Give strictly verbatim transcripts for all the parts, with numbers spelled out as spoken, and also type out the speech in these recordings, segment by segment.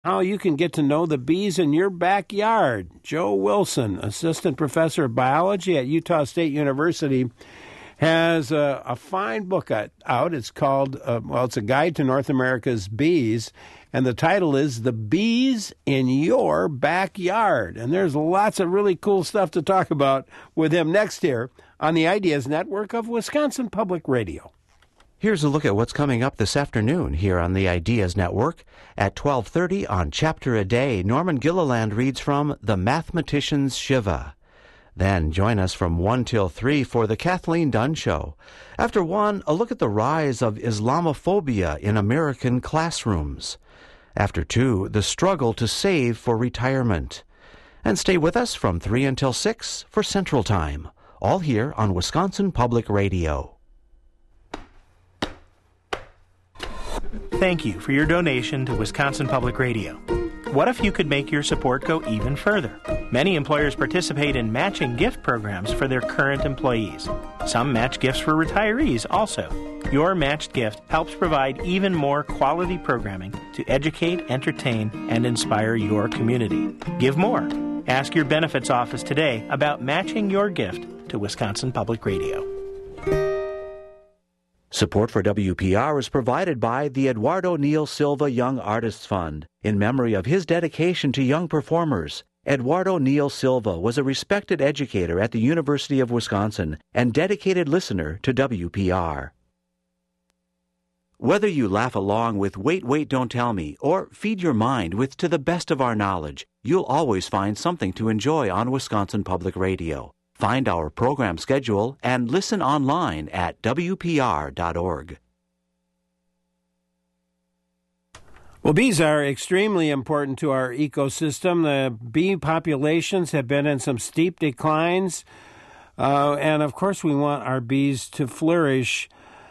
how you can get to know the bees in your backyard. Joe Wilson, assistant professor of biology at Utah State University, has a, a fine book out. It's called, uh, well, it's a guide to North America's bees, and the title is The Bees in Your Backyard. And there's lots of really cool stuff to talk about with him next here on the Ideas Network of Wisconsin Public Radio. Here's a look at what's coming up this afternoon here on the Ideas Network. At twelve thirty on Chapter a Day, Norman Gilliland reads from The Mathematician's Shiva. Then join us from one till three for the Kathleen Dunn Show. After one, a look at the rise of Islamophobia in American classrooms. After two, the struggle to save for retirement. And stay with us from three until six for Central Time, all here on Wisconsin Public Radio. Thank you for your donation to Wisconsin Public Radio. What if you could make your support go even further? Many employers participate in matching gift programs for their current employees. Some match gifts for retirees also. Your matched gift helps provide even more quality programming to educate, entertain, and inspire your community. Give more. Ask your benefits office today about matching your gift to Wisconsin Public Radio. Support for W P R is provided by the Eduardo Neil Silva Young Artists Fund in memory of his dedication to young performers. Eduardo Neil Silva was a respected educator at the University of Wisconsin and dedicated listener to W P R. Whether you laugh along with Wait, Wait, Don't Tell Me or feed your mind with To the Best of Our Knowledge, you'll always find something to enjoy on Wisconsin Public Radio. Find our program schedule and listen online at W P R dot org. Well, bees are extremely important to our ecosystem. The bee populations have been in some steep declines. Uh, and, of course, we want our bees to flourish.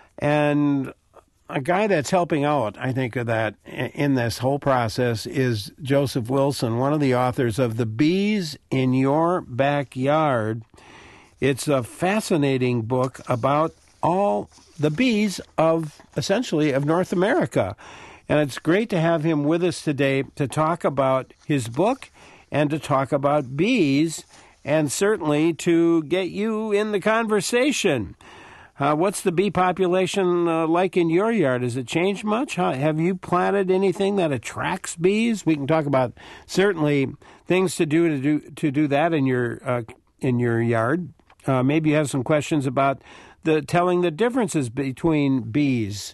And a guy that's helping out, I think, of that in this whole process is Joseph Wilson, one of the authors of The Bees in Your Backyard. It's a fascinating book about all the bees of, essentially, of North America. And it's great to have him with us today to talk about his book and to talk about bees and certainly to get you in the conversation. Uh, what's the bee population uh, like in your yard? Has it changed much? How, have you planted anything that attracts bees? We can talk about certainly things to do to do to do that in your uh, in your yard. Uh, maybe you have some questions about the telling the differences between bees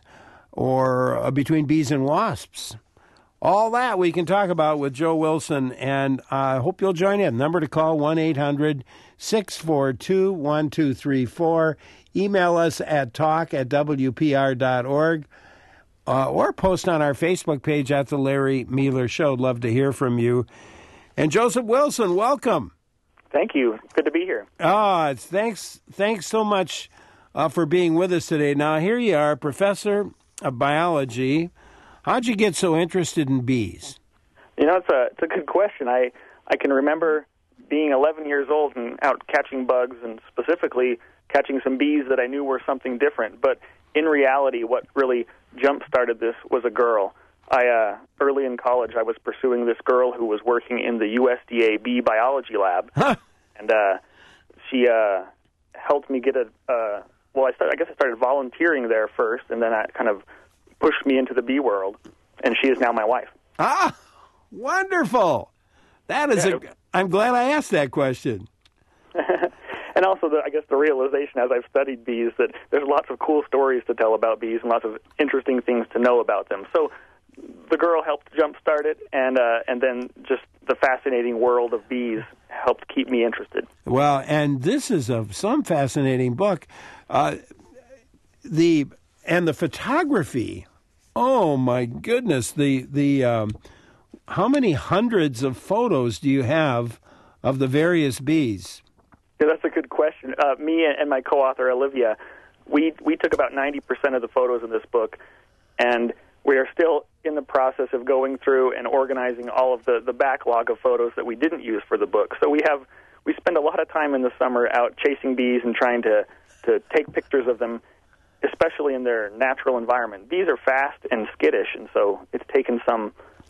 or uh, between bees and wasps. All that we can talk about with Joe Wilson, and I uh, hope you'll join in. Number to call, one eight hundred six four two one two three four. Email us at talk at W P R dot org uh, or post on our Facebook page at The Larry Mueller Show. Love to hear from you. And Joseph Wilson, welcome. Thank you. Good to be here. Ah, it's thanks, thanks so much uh, for being with us today. Now, here you are, professor of biology. How'd you get so interested in bees? You know, it's a it's a good question. I, I can remember being eleven years old and out catching bugs, and specifically catching some bees that I knew were something different. But in reality, what really jump-started this was a girl. I uh, early in college, I was pursuing this girl who was working in the U S D A bee biology lab, huh. and uh, she uh, helped me get a. Uh, well, I started, I guess I started volunteering there first, and then that kind of pushed me into the bee world, and she is now my wife. Ah, wonderful! That is yeah. a. I'm glad I asked that question. And also, the, I guess, the realization as I've studied bees that there's lots of cool stories to tell about bees and lots of interesting things to know about them. So the girl helped jumpstart it, and uh, and then just the fascinating world of bees helped keep me interested. Well, and this is a some fascinating book. Uh, the and the photography. Oh my goodness! The the um, how many hundreds of photos do you have of the various bees? Yeah, that's a good question. Uh, me and my co-author Olivia, we we took about ninety percent of the photos in this book, and we are still in the process of going through and organizing all of the, the backlog of photos that we didn't use for the book. So we have we spend a lot of time in the summer out chasing bees and trying to, to take pictures of them, especially in their natural environment. Bees are fast and skittish, and so it's taken some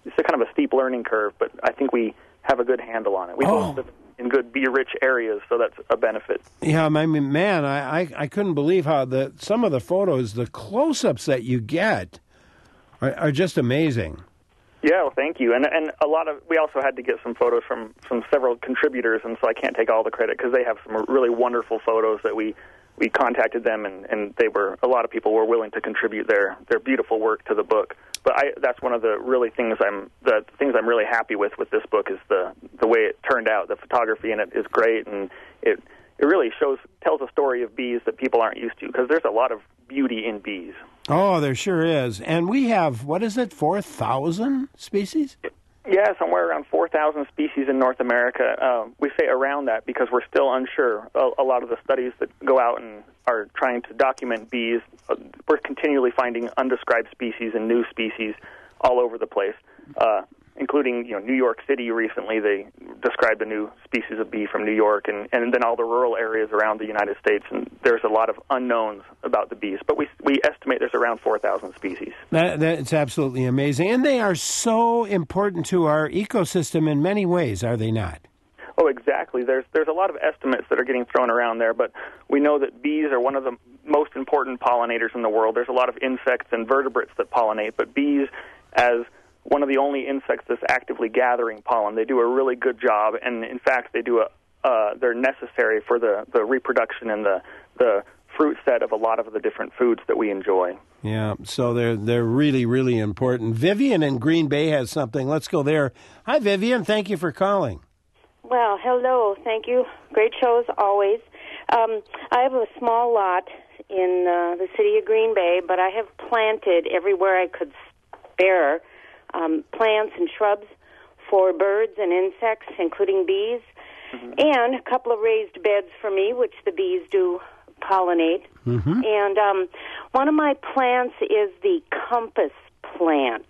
it's a kind of a steep learning curve, but I think we have a good handle on it. We Oh. both live in good bee-rich areas, so that's a benefit. Yeah, I mean, man, I, I, I couldn't believe how the some of the photos, the close-ups that you get are, are just amazing. Yeah, well, thank you. And and a lot of we also had to get some photos from, from several contributors, and so I can't take all the credit because they have some really wonderful photos that we we contacted them, and, and they were a lot of people were willing to contribute their, their beautiful work to the book. But I, that's one of the really things I'm the things I'm really happy with with this book is the the way it turned out. The photography in it is great, and it it really shows tells a story of bees that people aren't used to because there's a lot of beauty in bees. Oh, there sure is. And we have, what is it, four thousand species? Yeah, somewhere around four thousand species in North America. Uh, we say around that because we're still unsure. A, a lot of the studies that go out and are trying to document bees, uh, we're continually finding undescribed species and new species all over the place, uh, including you know New York City recently. They described a new species of bee from New York, and, and then all the rural areas around the United States. And there's a lot of unknowns about the bees, but we we estimate there's around four thousand species. That, that's absolutely amazing. And they are so important to our ecosystem in many ways, are they not? Oh, exactly. There's there's a lot of estimates that are getting thrown around there, but we know that bees are one of the most important pollinators in the world. There's a lot of insects and vertebrates that pollinate, but bees, as one of the only insects that's actively gathering pollen, they do a really good job, and in fact, they do a uh, they're necessary for the, the reproduction and the the fruit set of a lot of the different foods that we enjoy. Yeah, so they're they're really, really important. Vivian in Green Bay has something. Let's go there. Hi, Vivian. Thank you for calling. Well, hello. Thank you. Great shows always. Um, I have a small lot in uh, the city of Green Bay, but I have planted everywhere I could spare um, plants and shrubs for birds and insects, including bees, mm-hmm. and a couple of raised beds for me, which the bees do pollinate. Mm-hmm. And um, one of my plants is the compass plant.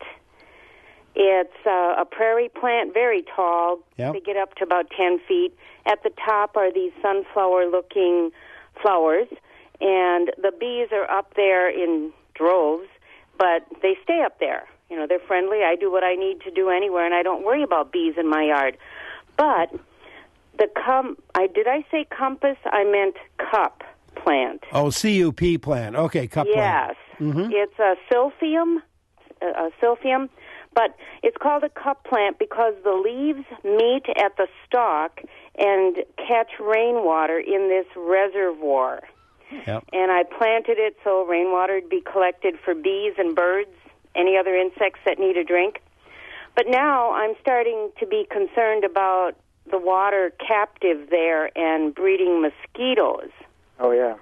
It's uh, a prairie plant, very tall. Yep. They get up to about ten feet. At the top are these sunflower-looking flowers, and the bees are up there in droves, but they stay up there. You know, they're friendly. I do what I need to do anywhere, and I don't worry about bees in my yard. But the com- I did I say compass? I meant cup plant. Oh, C U P plant. Okay, cup plant. Yes. Mm-hmm. It's a silphium, a silphium. But it's called a cup plant because the leaves meet at the stalk and catch rainwater in this reservoir. Yep. And I planted it so rainwater would be collected for bees and birds, any other insects that need a drink. But now I'm starting to be concerned about the water captive there and breeding mosquitoes. Oh, yeah.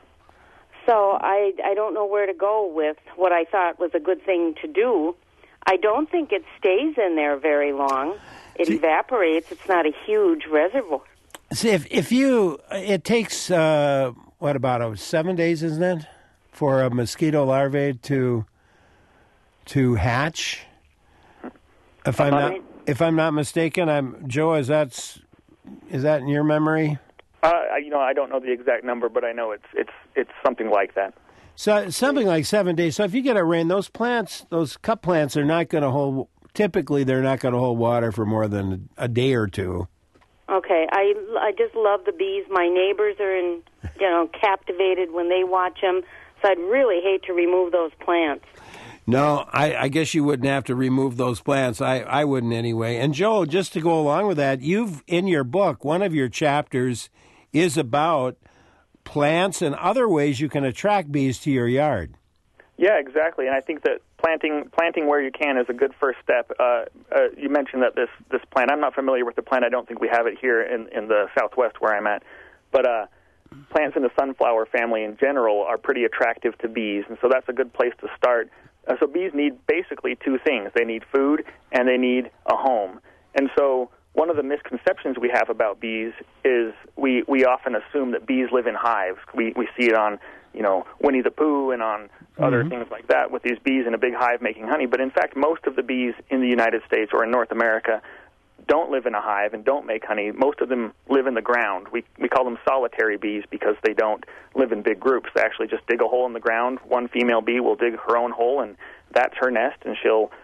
So I, I don't know where to go with what I thought was a good thing to do. I don't think it stays in there very long. It See, evaporates. It's not a huge reservoir. See, if if you, it takes uh, what about oh, seven days, isn't it, for a mosquito larvae to to hatch? If I'm not if I'm not mistaken, I'm Joe. Is that is that in your memory? Uh, you know, I don't know the exact number, but I know it's it's it's something like that. So something like seven days. So if you get a rain, those plants, those cup plants, are not going to hold. Typically, they're not going to hold water for more than a day or two. Okay, I, I just love the bees. My neighbors are in, you know, captivated when they watch them. So I'd really hate to remove those plants. No, I, I guess you wouldn't have to remove those plants. I, I wouldn't anyway. And Joe, just to go along with that, you've in your book, one of your chapters is about plants and other ways you can attract bees to your yard. Yeah, exactly. And I think that planting planting where you can is a good first step. Uh, uh, you mentioned that this, this plant, I'm not familiar with the plant. I don't think we have it here in, in the Southwest where I'm at. But uh, plants in the sunflower family in general are pretty attractive to bees, and so that's a good place to start. Uh, so bees need basically two things. They need food and they need a home. And so one of the misconceptions we have about bees is we, we often assume that bees live in hives. We we see it on, you know, Winnie the Pooh and on mm-hmm. other things like that with these bees in a big hive making honey. But in fact, most of the bees in the United States or in North America don't live in a hive and don't make honey. Most of them live in the ground. We we call them solitary bees because they don't live in big groups. They actually just dig a hole in the ground. One female bee will dig her own hole, and that's her nest, and she'll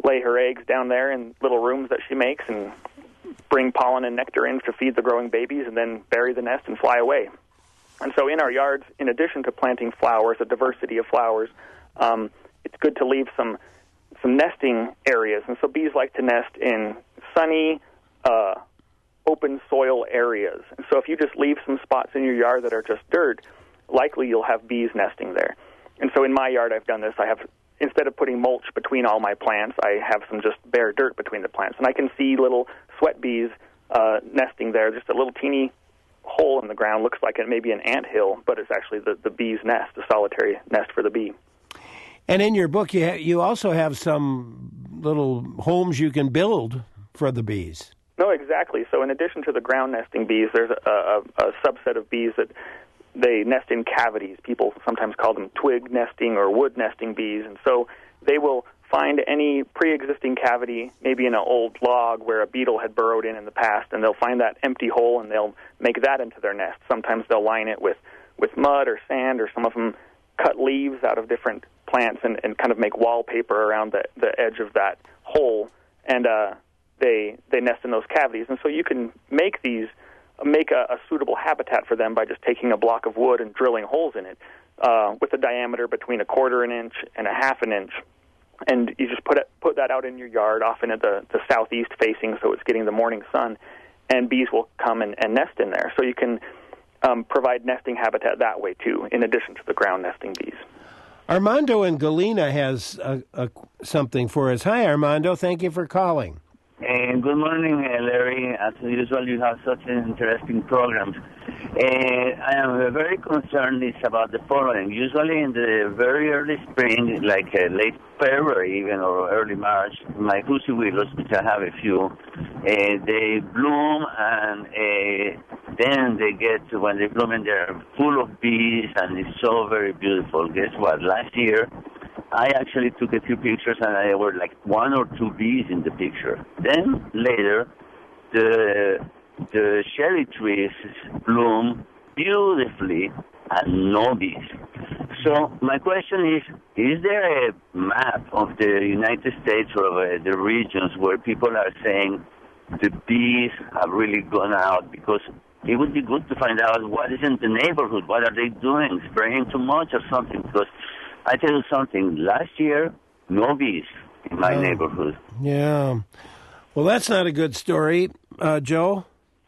lay her eggs down there in little rooms that she makes and bring pollen and nectar in to feed the growing babies and then bury the nest and fly away. And so in our yards, in addition to planting flowers, a diversity of flowers, um, it's good to leave some some nesting areas. And so bees like to nest in sunny, uh, open soil areas. And so if you just leave some spots in your yard that are just dirt, likely you'll have bees nesting there. And so in my yard, I've done this. I have, instead of putting mulch between all my plants, I have some just bare dirt between the plants. And I can see little sweat bees uh, nesting there, just a little teeny hole in the ground. Looks like it may be an anthill, but it's actually the, the bee's nest, a solitary nest for the bee. And in your book, you ha- you also have some little homes you can build for the bees. No, exactly. So in addition to the ground nesting bees, there's a, a, a subset of bees that they nest in cavities. People sometimes call them twig nesting or wood nesting bees. And so they will find any pre-existing cavity, maybe in an old log where a beetle had burrowed in in the past, and they'll find that empty hole and they'll make that into their nest. Sometimes they'll line it with, with mud or sand, or some of them cut leaves out of different plants and, and kind of make wallpaper around the, the edge of that hole, and uh, they they nest in those cavities. And so you can make these, make a, a suitable habitat for them by just taking a block of wood and drilling holes in it uh, with a diameter between a quarter an inch and a half an inch. And you just put it, put that out in your yard, often at the, the southeast facing, so it's getting the morning sun, and bees will come and, and nest in there. So you can um, provide nesting habitat that way, too, in addition to the ground nesting bees. Armando in Galena has a, a, something for us. Hi, Armando. Thank you for calling. Uh, good morning, uh, Larry. As usual, you have such an interesting programs. Uh, I am uh, very concerned is about the following. Usually in the very early spring, like uh, late February even, or early March, my pussy willows, which I have a few, uh, they bloom, and uh, then they get, when they bloom, and they're full of bees, and it's so very beautiful. Guess what? Last year, I actually took a few pictures, and there were like one or two bees in the picture. Then later, the the cherry trees bloom beautifully and no bees. So my question is, is there a map of the United States or of, uh, the regions where people are saying the bees have really gone out? Because it would be good to find out what is in the neighborhood. What are they doing? Spraying too much or something? Because I tell you something, last year, no bees in my oh, neighborhood. Yeah. Well, that's not a good story, uh, Joe.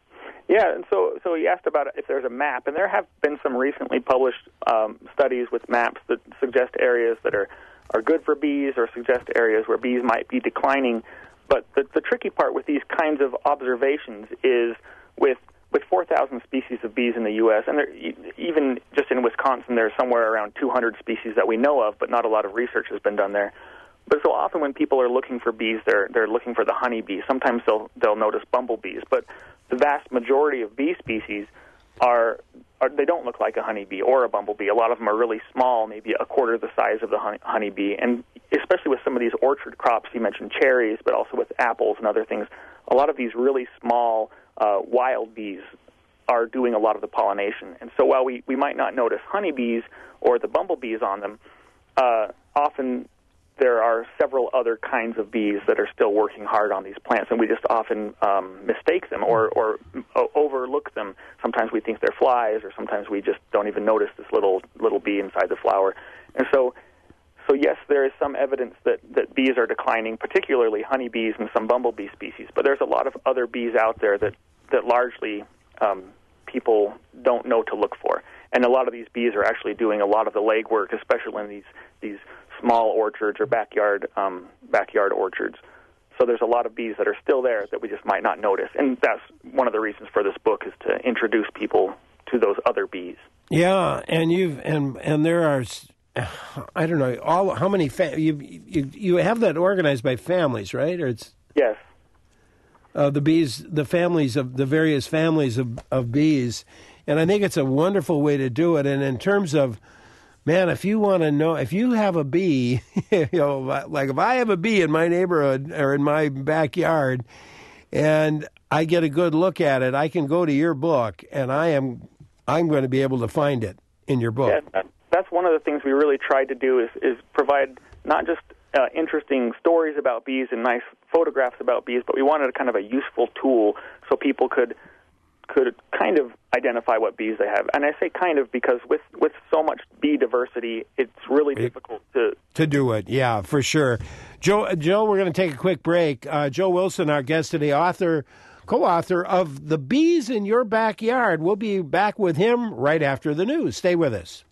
Yeah, and so so he asked about if there's a map, and there have been some recently published um, studies with maps that suggest areas that are, are good for bees or suggest areas where bees might be declining. But the, the tricky part with these kinds of observations is with with four thousand species of bees in the U S, and there, even just in Wisconsin, there's somewhere around two hundred species that we know of, but not a lot of research has been done there. But so often when people are looking for bees, they're they're looking for the honeybee. Sometimes they'll they'll notice bumblebees, but the vast majority of bee species are, are they don't look like a honeybee or a bumblebee. A lot of them are really small, maybe a quarter the size of the honey, honeybee, and especially with some of these orchard crops, you mentioned cherries, but also with apples and other things, a lot of these really small uh, wild bees are doing a lot of the pollination. And so while we, we might not notice honeybees or the bumblebees on them, uh, often there are several other kinds of bees that are still working hard on these plants, and we just often um, mistake them or, or o- overlook them. Sometimes we think they're flies, or sometimes we just don't even notice this little little bee inside the flower. And so, so yes, there is some evidence that, that bees are declining, particularly honeybees and some bumblebee species, but there's a lot of other bees out there that, that largely um, people don't know to look for. And a lot of these bees are actually doing a lot of the legwork, especially in these these small orchards or backyard um, backyard orchards. So there's a lot of bees that are still there that we just might not notice. And that's one of the reasons for this book, is to introduce people to those other bees. Yeah, and you've and and there are, I don't know, all how many fa- you you you have that organized by families, right? Or it's yes. Uh, the bees, the families of the various families of, of bees, and I think it's a wonderful way to do it. And in terms of, man, if you want to know, if you have a bee, you know, like if I have a bee in my neighborhood or in my backyard, and I get a good look at it, I can go to your book, and I am, I'm going to be able to find it in your book. Yeah, that's one of the things we really tried to do is, is provide not just uh, interesting stories about bees and nice photographs about bees, but we wanted a kind of a useful tool so people could could kind of identify what bees they have. And I say kind of because with, with so much bee diversity, it's really difficult to... To do it, yeah, for sure. Joe, Joe, we're going to take a quick break. Uh, Joe Wilson, our guest today, author, co-author of The Bees in Your Backyard. We'll be back with him right after the news. Stay with us.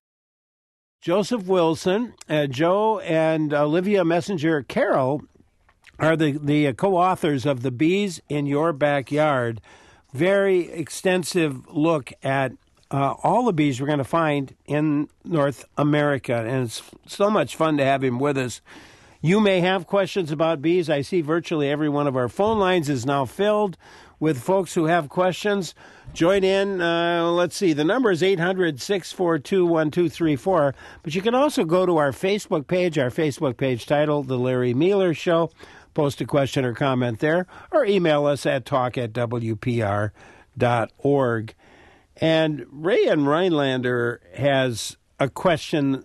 Joseph Wilson, uh, Joe and Olivia Messenger Carroll are the, the co-authors of The Bees in Your Backyard. Very extensive look at uh, all the bees we're going to find in North America, and it's so much fun to have him with us. You may have questions about bees. I see virtually every one of our phone lines is now filled with folks who have questions. Join in. Uh, let's see. The number is eight hundred, six four two, one two three four. But you can also go to our Facebook page, our Facebook page titled The Larry Mueller Show. Post a question or comment there, or email us at talk at w p r dot org. And Ray in Rhinelander has a question.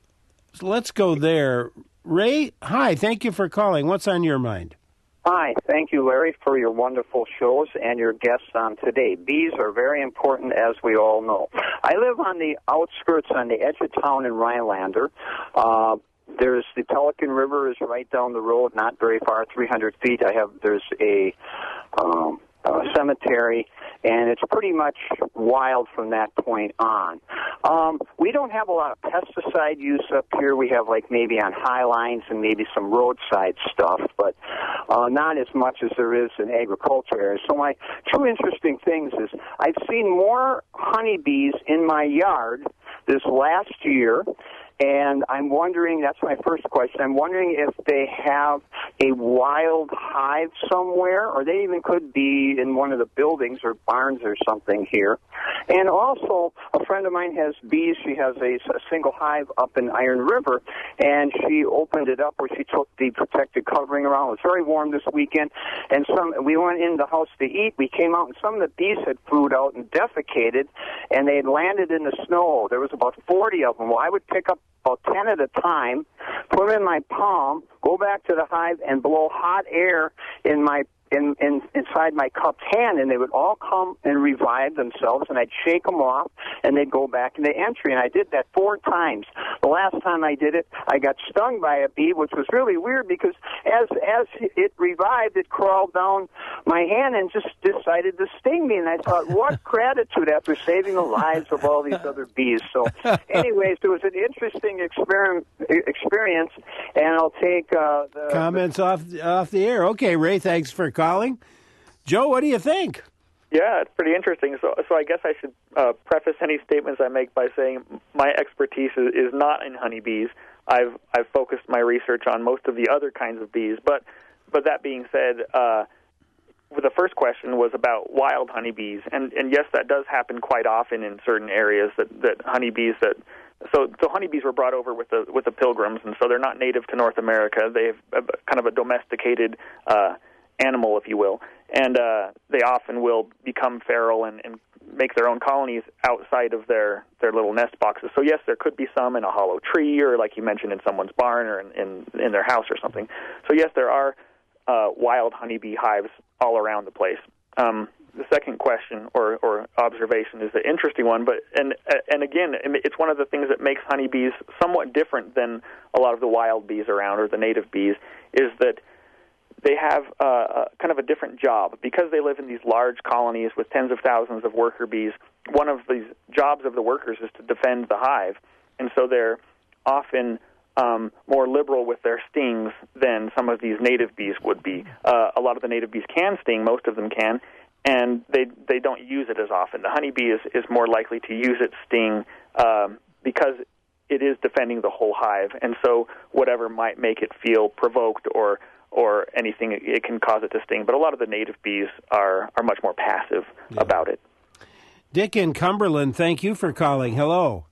So let's go there. Ray, hi, thank you for calling. What's on your mind? Hi, thank you, Larry, for your wonderful shows and your guests on today. Bees are very important, as we all know. I live on the outskirts, on the edge of town in Rhinelander. Uh, There's the Pelican River is right down the road, not very far, three hundred feet. I have there's a, um, a cemetery, and it's pretty much wild from that point on. Um, we don't have a lot of pesticide use up here. We have like maybe on high lines and maybe some roadside stuff, but uh, not as much as there is in agriculture areas. So my two interesting things is I've seen more honeybees in my yard this last year. And I'm wondering, that's my first question, I'm wondering if they have a wild hive somewhere, or they even could be in one of the buildings or barns or something here. And also, a friend of mine has bees. She has a, a single hive up in Iron River, and she opened it up where she took the protected covering around. It was very warm this weekend, and some we went in the house to eat. We came out, and some of the bees had flew out and defecated, and they had landed in the snow. There was about forty of them. Well, I would pick up about ten at a time, put them in my palm, go back to the hive, and blow hot air in my in, in inside my cupped hand, and they would all come and revive themselves, and I'd shake them off, and they'd go back into entry, and I did that four times. The last time I did it, I got stung by a bee, which was really weird because as as it revived, it crawled down my hand and just decided to sting me, and I thought, what gratitude after saving the lives of all these other bees. So anyways, it was an interesting exper- experience, and I'll take uh, the... Comments the, off, off the air. Okay, Ray, thanks for calling. Joe, what do you think? Yeah, it's pretty interesting. So, so I guess I should uh, preface any statements I make by saying my expertise is, is not in honeybees. I've I've focused my research on most of the other kinds of bees. But but that being said, uh, the first question was about wild honeybees, and and yes, that does happen quite often in certain areas. That, that honeybees that so so honeybees were brought over with the with the Pilgrims, and so they're not native to North America. They have a, kind of a domesticated Uh, animal, if you will, and uh, they often will become feral and, and make their own colonies outside of their, their little nest boxes. So yes, there could be some in a hollow tree, or like you mentioned, in someone's barn or in, in, in their house or something. So yes, there are uh, wild honeybee hives all around the place. Um, the second question or, or observation is the interesting one, but and and again, it's one of the things that makes honeybees somewhat different than a lot of the wild bees around or the native bees, is that they have uh, a, kind of a different job. Because they live in these large colonies with tens of thousands of worker bees, one of these jobs of the workers is to defend the hive. And so they're often um, more liberal with their stings than some of these native bees would be. Uh, a lot of the native bees can sting, most of them can, and they they don't use it as often. The honeybee is, is more likely to use its sting um, because it is defending the whole hive. And so whatever might make it feel provoked or or anything, it can cause it to sting. But a lot of the native bees are, are much more passive yeah. about it. Dick in Cumberland, thank you for calling. Hello.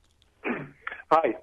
Hi.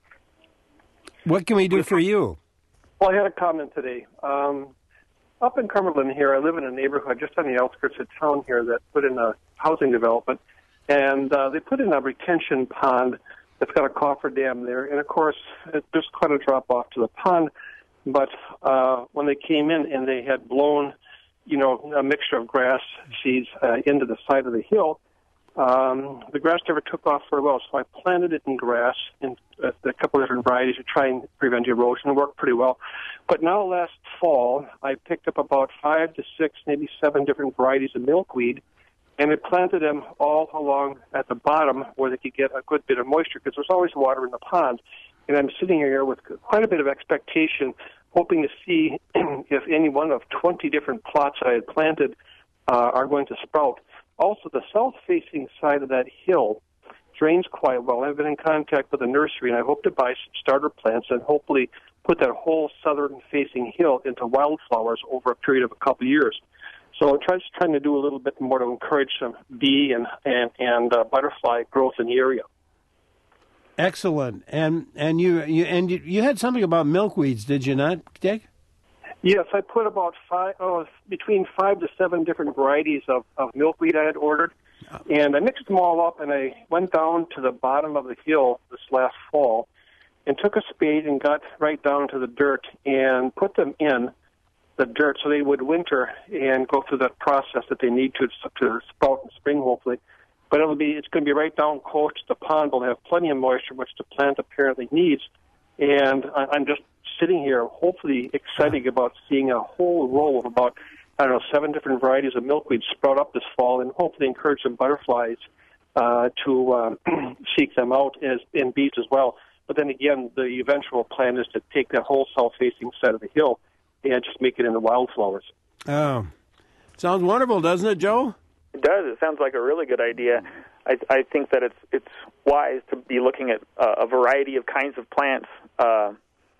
What can we do for you? Well, I had a comment today. Um, up in Cumberland here, I live in a neighborhood just on the outskirts of town here that put in a housing development, and uh, they put in a retention pond that's got a coffer dam there, and of course, it just kind of drop off to the pond. but uh, when they came in and they had blown, you know, a mixture of grass seeds uh, into the side of the hill, um, the grass never took off very well. So I planted it in grass in uh, a couple of different varieties to try and prevent erosion. It worked pretty well. But now last fall, I picked up about five to six, maybe seven different varieties of milkweed, and I planted them all along at the bottom where they could get a good bit of moisture, because there's always water in the pond. And I'm sitting here with quite a bit of expectation, hoping to see if any one of twenty different plots I had planted uh, are going to sprout. Also, the south-facing side of that hill drains quite well. I've been in contact with a nursery, and I hope to buy some starter plants and hopefully put that whole southern-facing hill into wildflowers over a period of a couple of years. So I'm trying, trying to do a little bit more to encourage some bee and and, and uh, butterfly growth in the area. Excellent. And and you you and you, you had something about milkweeds, did you not, Dick? Yes, I put about five, oh, between five to seven different varieties of, of milkweed I had ordered, and I mixed them all up, and I went down to the bottom of the hill this last fall and took a spade and got right down to the dirt and put them in the dirt so they would winter and go through that process that they need to to sprout in spring, hopefully. But it'll be it's going to be right down close to the pond. We'll have plenty of moisture, which the plant apparently needs. And I, I'm just sitting here, hopefully excited about seeing a whole row of about, I don't know, seven different varieties of milkweed sprout up this fall, and hopefully encourage some butterflies uh, to uh, seek them out, as and bees as well. But then again, the eventual plan is to take that whole south-facing side of the hill and just make it into wildflowers. Oh, sounds wonderful, doesn't it, Joe? It does. It sounds like a really good idea. I, I think that it's it's wise to be looking at uh, a variety of kinds of plants uh,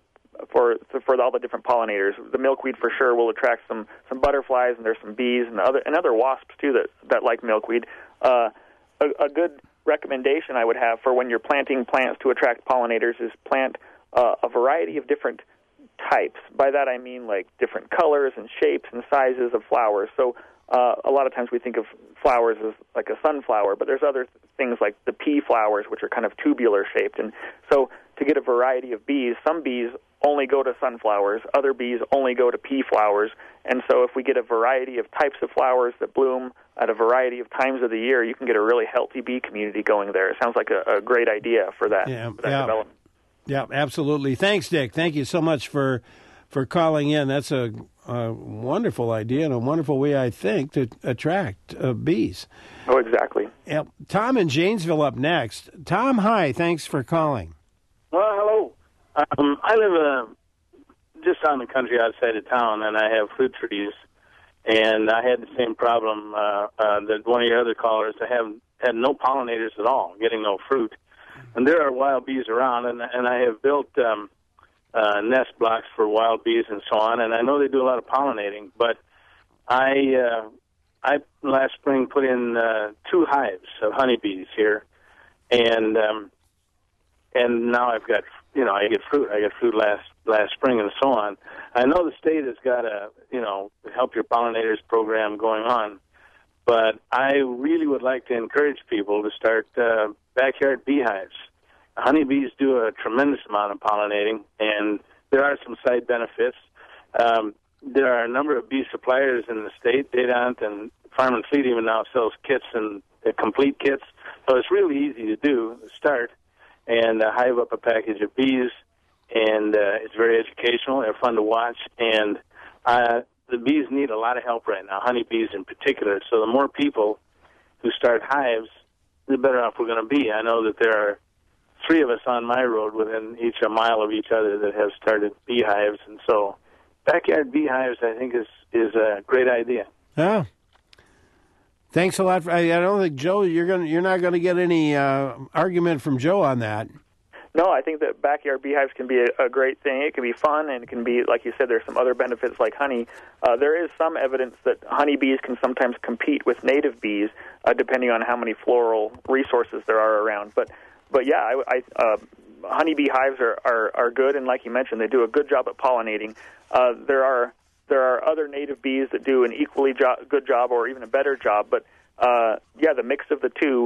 for for all the different pollinators. The milkweed for sure will attract some, some butterflies, and there's some bees and other and other wasps too that that like milkweed. Uh, a, a good recommendation I would have for when you're planting plants to attract pollinators is plant uh, a variety of different types. By that I mean like different colors and shapes and sizes of flowers. So uh, a lot of times we think of flowers as like a sunflower, but there's other th- things like the pea flowers, which are kind of tubular shaped. And so to get a variety of bees, some bees only go to sunflowers, other bees only go to pea flowers. And so if we get a variety of types of flowers that bloom at a variety of times of the year, you can get a really healthy bee community going there. It sounds like a, a great idea for that, yeah, for that yeah. development. Yeah, absolutely. Thanks, Dick. Thank you so much for for calling in. That's a, a wonderful idea and a wonderful way, I think, to attract uh, bees. Oh, exactly. Yeah. Tom in Janesville up next. Tom, hi. Thanks for calling. Well, hello. Um, I live uh, just on the country outside of town, and I have fruit trees. And I had the same problem uh, uh, that one of your other callers. I have had no pollinators at all, getting no fruit. And there are wild bees around, and, and I have built um, uh, nest blocks for wild bees and so on, and I know they do a lot of pollinating, but I, uh, I last spring put in uh, two hives of honeybees here, and um, and now I've got, you know, I get fruit. I get fruit last last spring and so on. I know the state has got a, you know, Help Your Pollinators program going on, but I really would like to encourage people to start uh, backyard beehives. Honeybees do a tremendous amount of pollinating, and there are some side benefits. Um, there are a number of bee suppliers in the state. Dadant and Farm and Fleet even now sells kits and uh, complete kits. So it's really easy to do, to start, and uh, hive up a package of bees, and uh, it's very educational. They're fun to watch, and uh, the bees need a lot of help right now, honeybees in particular. So the more people who start hives, the better off we're going to be. I know that there are three of us on my road within each a mile of each other that have started beehives, and so backyard beehives, I think, is is a great idea. Yeah. Thanks a lot. For, I, I don't think Joe, you're going you're not going to get any uh, argument from Joe on that. No, I think that backyard beehives can be a, a great thing. It can be fun, and it can be, like you said, there's some other benefits like honey. Uh, there is some evidence that honeybees can sometimes compete with native bees, uh, depending on how many floral resources there are around. But, but yeah, I, I, uh, honeybee hives are, are, are good, and like you mentioned, they do a good job at pollinating. Uh, there are there are other native bees that do an equally jo- good job or even a better job, but uh, yeah, the mix of the two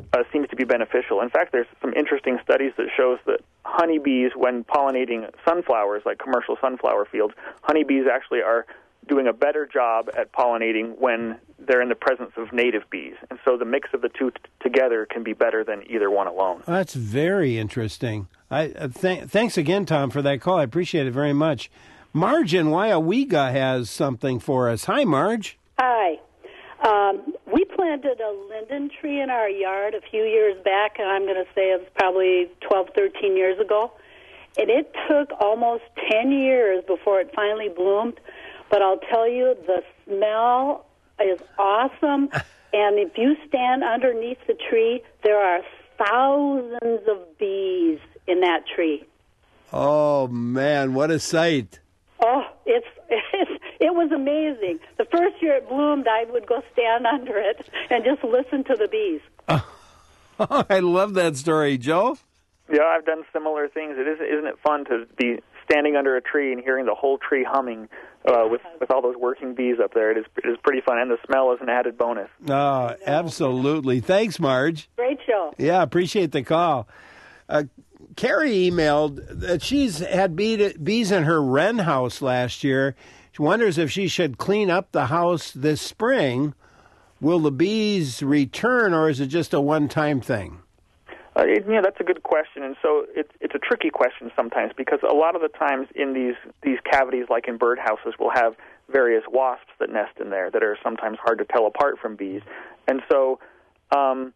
uh, seems to be beneficial. In fact, there's some interesting studies that shows that honeybees, when pollinating sunflowers, like commercial sunflower fields, honeybees actually are doing a better job at pollinating when they're in the presence of native bees. And so the mix of the two t- together can be better than either one alone. That's very interesting. I uh, th- Thanks again, Tom, for that call. I appreciate it very much. Marge in Wyawega has something for us. Hi, Marge. Hi. Um, we planted a linden tree in our yard a few years back, and I'm going to say it was probably twelve, thirteen years ago. And it took almost ten years before it finally bloomed. But I'll tell you, the smell is awesome. And if you stand underneath the tree, there are thousands of bees in that tree. Oh, man, what a sight. Oh, it's, it's it was amazing. The first year it bloomed, I would go stand under it and just listen to the bees. Oh, I love that story. Joe? Yeah, I've done similar things. It is, isn't it fun to be standing under a tree and hearing the whole tree humming uh, with, with all those working bees up there? It is, it is pretty fun, and the smell is an added bonus. Oh, absolutely. Thanks, Marge. Great show. Yeah, appreciate the call. Uh, Carrie emailed that she's had bee, bees in her wren house last year. She wonders if she should clean up the house this spring. Will the bees return, or is it just a one-time thing? Uh, it, yeah, that's a good question, and so it's it's a tricky question sometimes, because a lot of the times in these these cavities, like in birdhouses, we'll have various wasps that nest in there that are sometimes hard to tell apart from bees, and so um,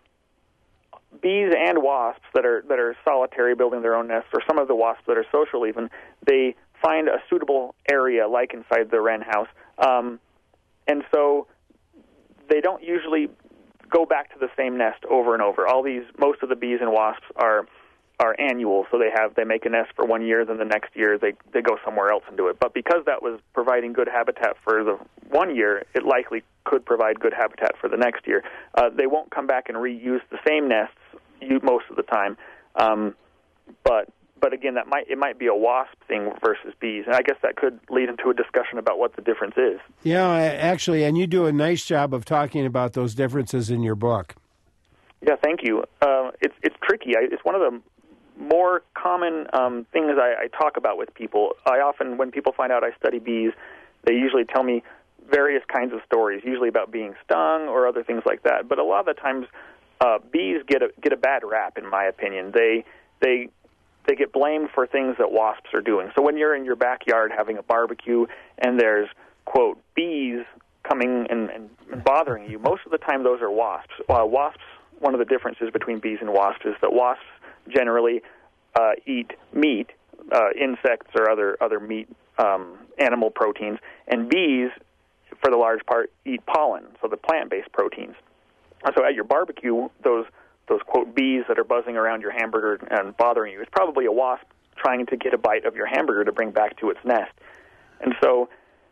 bees and wasps that are that are solitary, building their own nests, or some of the wasps that are social even, they find a suitable area, like inside the wren house, um, and so they don't usually go back to the same nest over and over. All these, most of the bees and wasps are are annual, so they have they make a nest for one year, then the next year they they go somewhere else and do it. But because that was providing good habitat for the one year, it likely could provide good habitat for the next year. Uh, they won't come back and reuse the same nests most of the time, um, but but again, that might it might be a wasp thing versus bees, and I guess that could lead into a discussion about what the difference is. Yeah, actually, and you do a nice job of talking about those differences in your book. Yeah, thank you. Uh, it's it's tricky. I, it's one of the more common um, things I, I talk about with people. I often, when people find out I study bees, they usually tell me various kinds of stories, usually about being stung or other things like that. But a lot of the times, uh, bees get a get a bad rap, in my opinion. They they They get blamed for things that wasps are doing. So when you're in your backyard having a barbecue and there's, quote, bees coming and, and, and bothering you, most of the time those are wasps. Uh, wasps, one of the differences between bees and wasps is that wasps generally uh, eat meat, uh, insects or other, other meat um, animal proteins, and bees, for the large part, eat pollen, so the plant-based proteins. So at your barbecue, those those, quote, bees that are buzzing around your hamburger and bothering you, it's probably a wasp trying to get a bite of your hamburger to bring back to its nest. And so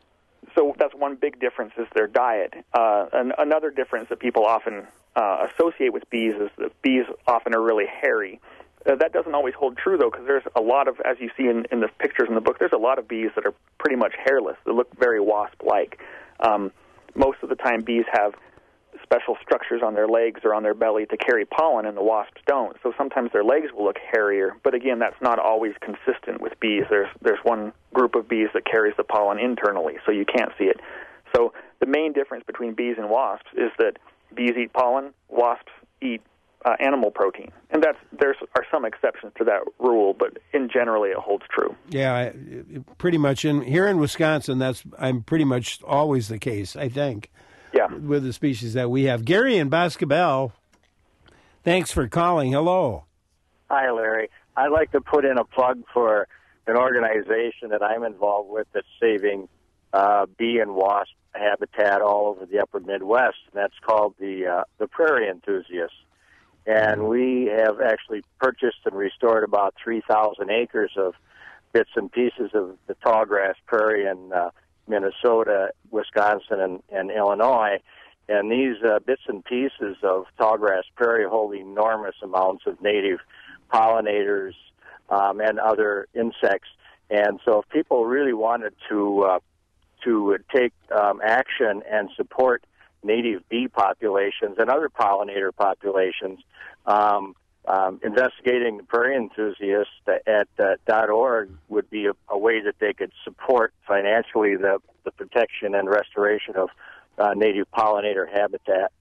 so that's one big difference is their diet. Uh, and another difference that people often uh, associate with bees is that bees often are really hairy. Uh, that doesn't always hold true, though, because there's a lot of, as you see in, in the pictures in the book, there's a lot of bees that are pretty much hairless. They look very wasp-like. Um, most of the time, bees have special structures on their legs or on their belly to carry pollen, and the wasps don't. So sometimes their legs will look hairier, but again, that's not always consistent with bees. There's there's one group of bees that carries the pollen internally, so you can't see it. So the main difference between bees and wasps is that bees eat pollen, wasps eat uh, animal protein, and that's there are some exceptions to that rule, but in generally it holds true. Yeah, pretty much. In here in Wisconsin, that's I'm pretty much always the case, I think. Yeah. With the species that we have. Gary in Boscobel, thanks for calling. Hello. Hi, Larry. I'd like to put in a plug for an organization that I'm involved with that's saving uh, bee and wasp habitat all over the upper Midwest, and that's called the uh, the Prairie Enthusiasts. And we have actually purchased and restored about three thousand acres of bits and pieces of the tallgrass prairie in uh, Minnesota, Wisconsin, and, and Illinois. And these uh, bits and pieces of tallgrass prairie hold enormous amounts of native pollinators um, and other insects. And so if people really wanted to uh, to take um, action and support native bee populations and other pollinator populations. Um, um, investigating the prairie enthusiasts at uh, .org would be a, a way that they could support financially the, the protection and restoration of uh, native pollinator habitat.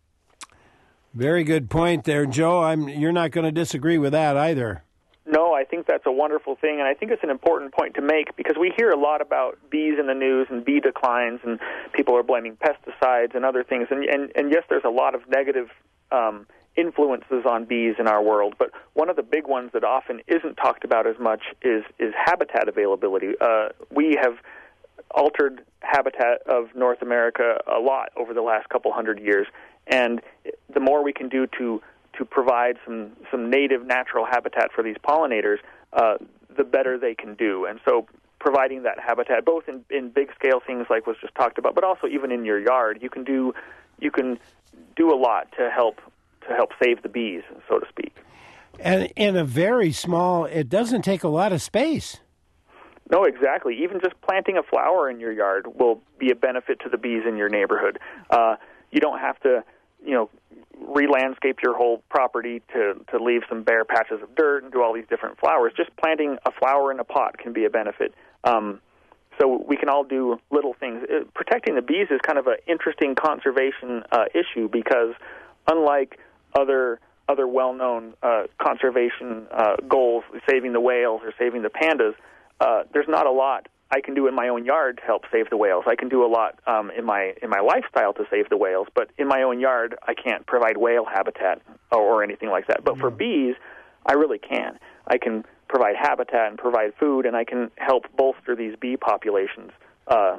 Very good point there, Joe. I'm, you're not going to disagree with that either. No, I think that's a wonderful thing, and I think it's an important point to make because we hear a lot about bees in the news and bee declines, and people are blaming pesticides and other things. And, and, and yes, there's a lot of negative um, influences on bees in our world, but one of the big ones that often isn't talked about as much is, is habitat availability. Uh, we have altered habitat of North America a lot over the last couple hundred years, and the more we can do to to provide some, some native natural habitat for these pollinators, uh, the better they can do. And so providing that habitat, both in, in big-scale things like was just talked about, but also even in your yard, you can do you can do a lot to help to help save the bees, so to speak. And in a very small, it doesn't take a lot of space. No, exactly. Even just planting a flower in your yard will be a benefit to the bees in your neighborhood. Uh, you don't have to, you know, re-landscape your whole property to, to leave some bare patches of dirt and do all these different flowers. Just planting a flower in a pot can be a benefit. Um, so we can all do little things. It, protecting the bees is kind of an interesting conservation uh, issue because unlike other other well-known uh, conservation uh, goals, saving the whales or saving the pandas, uh, there's not a lot I can do in my own yard to help save the whales. I can do a lot um, in my in my lifestyle to save the whales, but in my own yard, I can't provide whale habitat or, or anything like that. But mm-hmm. for bees, I really can. I can provide habitat and provide food, and I can help bolster these bee populations. Uh,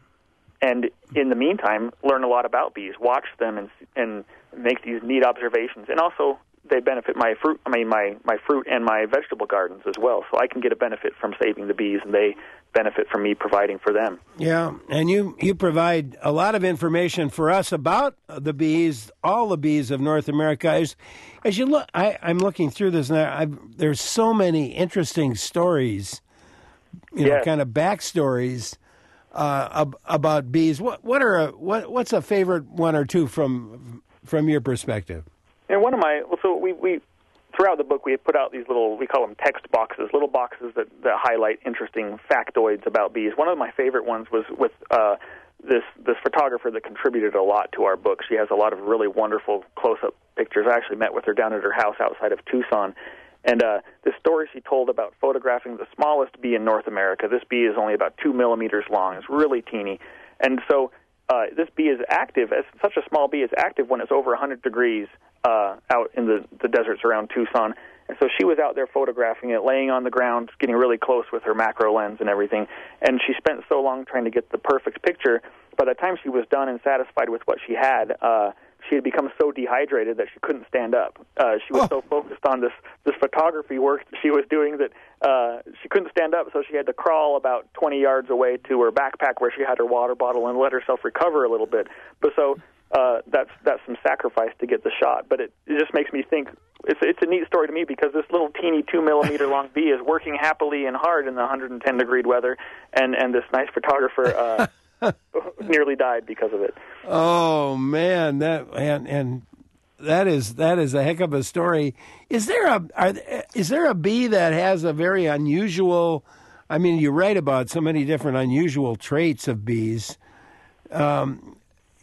and in the meantime, learn a lot about bees, watch them, and and make these neat observations, and also they benefit my fruit. I mean, my, my fruit and my vegetable gardens as well. So I can get a benefit from saving the bees, and they benefit from me providing for them. Yeah, and you you provide a lot of information for us about the bees, all the bees of North America. As, as you look, I, I'm looking through this, and I, I've, there's so many interesting stories, you know, yes. kind of backstories uh, ab, about bees. What what are a, what what's a favorite one or two from from your perspective? And one of my, so we, we, throughout the book, we have put out these little, we call them text boxes, little boxes that, that highlight interesting factoids about bees. One of my favorite ones was with uh, this this photographer that contributed a lot to our book. She has a lot of really wonderful close-up pictures. I actually met with her down at her house outside of Tucson. And uh, this story she told about photographing the smallest bee in North America. This bee is only about two millimeters long. It's really teeny. And so uh, this bee is active, as such a small bee is active when it's over one hundred degrees uh, out in the, the deserts around Tucson. And so she was out there photographing it, laying on the ground, getting really close with her macro lens and everything. And she spent so long trying to get the perfect picture. By the time she was done and satisfied with what she had, uh, she had become so dehydrated that she couldn't stand up. Uh, she was oh. so focused on this, this photography work that she was doing that uh, she couldn't stand up, so she had to crawl about twenty yards away to her backpack where she had her water bottle and let herself recover a little bit. But so uh, that's that's some sacrifice to get the shot. But it, it just makes me think, it's, it's a neat story to me because this little teeny two-millimeter long bee is working happily and hard in the one hundred ten degree weather, and, and this nice photographer uh, nearly died because of it. Oh man, that and and that is that is a heck of a story. Is there a are, is there a bee that has a very unusual? I mean, you write about so many different unusual traits of bees. Um,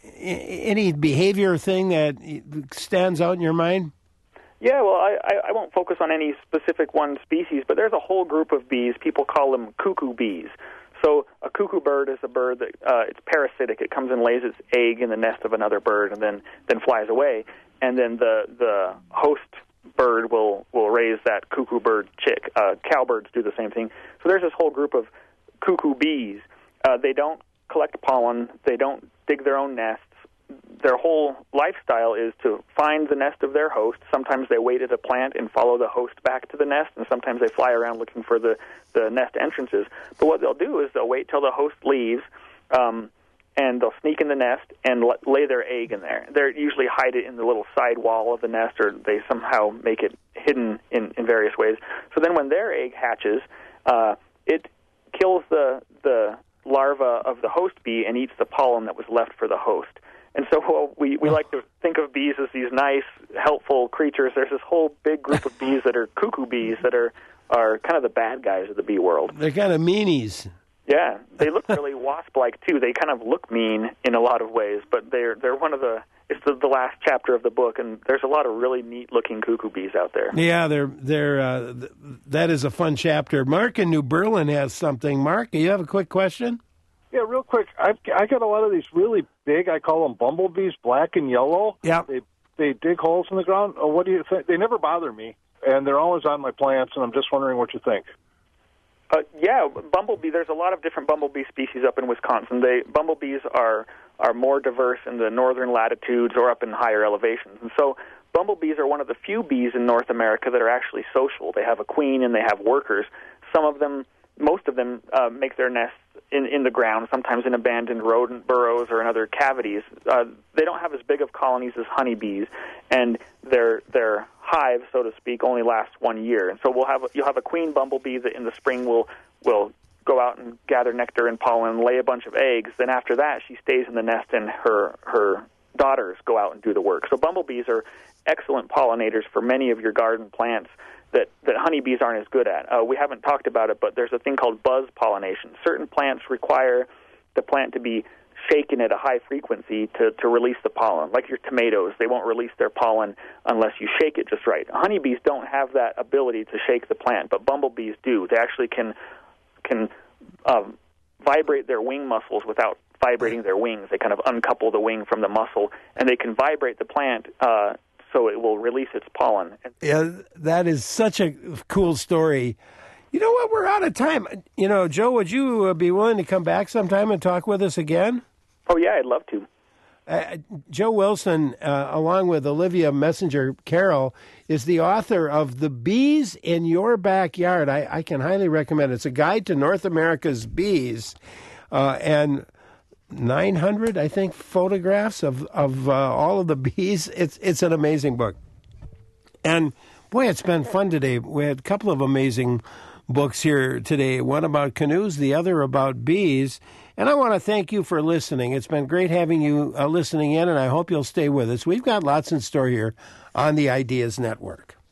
any behavior thing that stands out in your mind? Yeah, well, I, I won't focus on any specific one species, but there's a whole group of bees. People call them cuckoo bees. So a cuckoo bird is a bird that uh, it's parasitic. It comes and lays its egg in the nest of another bird and then, then flies away. And then the the host bird will, will raise that cuckoo bird chick. Uh, cowbirds do the same thing. So there's this whole group of cuckoo bees. Uh, they don't collect pollen. They don't dig their own nests. Their whole lifestyle is to find the nest of their host. Sometimes they wait at a plant and follow the host back to the nest, and sometimes they fly around looking for the, the nest entrances. But what they'll do is they'll wait till the host leaves, um, and they'll sneak in the nest and l- lay their egg in there. They usually hide it in the little side wall of the nest, or they somehow make it hidden in, in various ways. So then when their egg hatches, uh, it kills the the larva of the host bee and eats the pollen that was left for the host. And so well, we, we like to think of bees as these nice, helpful creatures. There's this whole big group of bees that are cuckoo bees that are, are kind of the bad guys of the bee world. They're kind of meanies. Yeah, they look really wasp-like, too. They kind of look mean in a lot of ways, but they're they're one of the... It's the, the last chapter of the book, and there's a lot of really neat-looking cuckoo bees out there. Yeah, they're they're uh, th- that is a fun chapter. Mark in New Berlin has something. Mark, do you have a quick question? Yeah, real quick. I've I got a lot of these really big. I call them bumblebees, black and yellow. Yeah. They they dig holes in the ground. Oh, what do you think? They never bother me, and they're always on my plants. And I'm just wondering what you think. Uh, yeah, bumblebee. There's a lot of different bumblebee species up in Wisconsin. They bumblebees are are more diverse in the northern latitudes or up in higher elevations, and so bumblebees are one of the few bees in North America that are actually social. They have a queen and they have workers. Some of them, most of them, uh, make their nests in in the ground, sometimes in abandoned rodent burrows or in other cavities. Uh, they don't have as big of colonies as honeybees, and their their hive, so to speak, only lasts one year. And so we'll have you'll have a queen bumblebee that in the spring will will go out and gather nectar and pollen and lay a bunch of eggs. Then after that, she stays in the nest, and her her daughters go out and do the work. So bumblebees are excellent pollinators for many of your garden plants that, that honeybees aren't as good at. Uh, we haven't talked about it, but there's a thing called buzz pollination. Certain plants require the plant to be shaken at a high frequency to, to release the pollen. Like your tomatoes, they won't release their pollen unless you shake it just right. Honeybees don't have that ability to shake the plant, but bumblebees do. They actually can can um, vibrate their wing muscles without vibrating their wings. They kind of uncouple the wing from the muscle, and they can vibrate the plant uh, so it will release its pollen. Yeah, that is such a cool story. You know what? We're out of time. You know, Joe, would you uh, be willing to come back sometime and talk with us again? Oh, yeah, I'd love to. Uh, Joe Wilson, uh, along with Olivia Messenger Carroll, is the author of The Bees in Your Backyard. I, I can highly recommend it. It's a guide to North America's bees, uh, and nine hundred, I think, photographs of, of uh, all of the bees. It's, it's an amazing book. And, boy, it's been fun today. We had a couple of amazing books here today, one about canoes, the other about bees. And I want to thank you for listening. It's been great having you uh, listening in, and I hope you'll stay with us. We've got lots in store here on the Ideas Network.